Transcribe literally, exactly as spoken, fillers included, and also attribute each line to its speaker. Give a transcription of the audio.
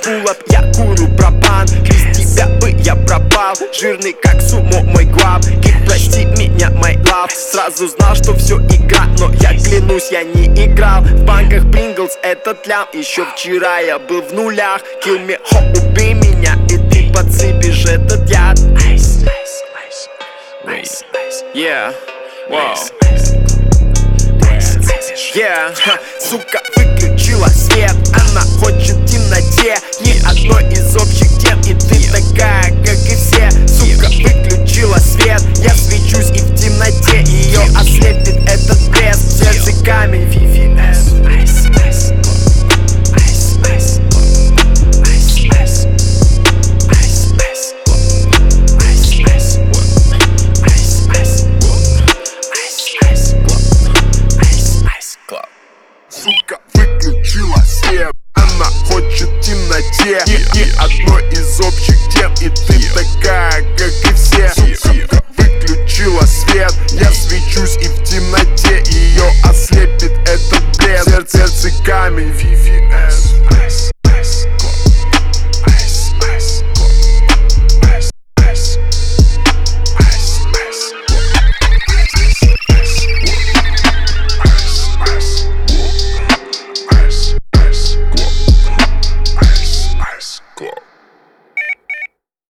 Speaker 1: пулап, я курю пропан. Без тебя бы я пропал, жирный как сумо мой глав. И прости меня, my love. Сразу знал, что все игра, но я клянусь, я не играл. В банках Pringles этот лям, еще вчера я был в нулях. Kill me, ho, убей меня, и ты подсыпешь этот яд. Ice, ice, ice, ice, ice. Yeah, wow. Yeah, ха, сука выключила свет, она хочет в темноте. Ни одной из общих тем, и ты такая, как и все. Сука выключила свет, я свечусь и в темноте. Ее ослепит этот блеск, в сердце камень ви ви эс. Ice, ice, ice, ice, ice, ice, ice, ice, ice, ice, сука выключила свет, она хочет в темноте. Ни, ни одной из общих тем, и ты такая, как и все. Сука выключила свет, я свечусь и в темноте. Ее ослепит этот блеск, в сердце камень ви ви эс.